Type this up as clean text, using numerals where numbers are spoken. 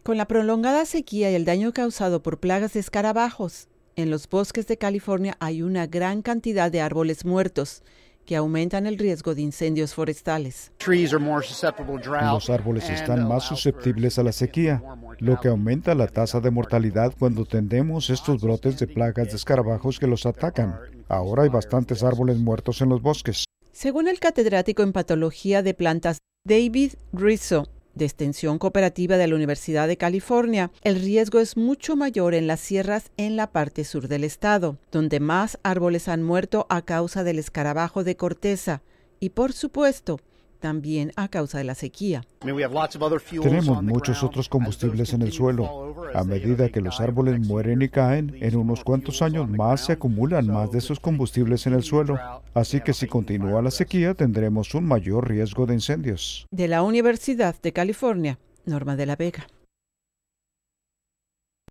Con la prolongada sequía y el daño causado por plagas de escarabajos, en los bosques de California hay una gran cantidad de árboles muertos que aumentan el riesgo de incendios forestales. Los árboles están más susceptibles a la sequía, lo que aumenta la tasa de mortalidad cuando tendemos estos brotes de plagas de escarabajos que los atacan. Ahora hay bastantes árboles muertos en los bosques. Según el catedrático en patología de plantas David Rizzo, de Extensión Cooperativa de la Universidad de California, el riesgo es mucho mayor en las sierras en la parte sur del estado, donde más árboles han muerto a causa del escarabajo de corteza y, por supuesto, también a causa de la sequía. Tenemos muchos otros combustibles en el suelo. A medida que los árboles mueren y caen, en unos cuantos años más se acumulan más de esos combustibles en el suelo. Así que si continúa la sequía, tendremos un mayor riesgo de incendios. De la Universidad de California, Norma de la Vega.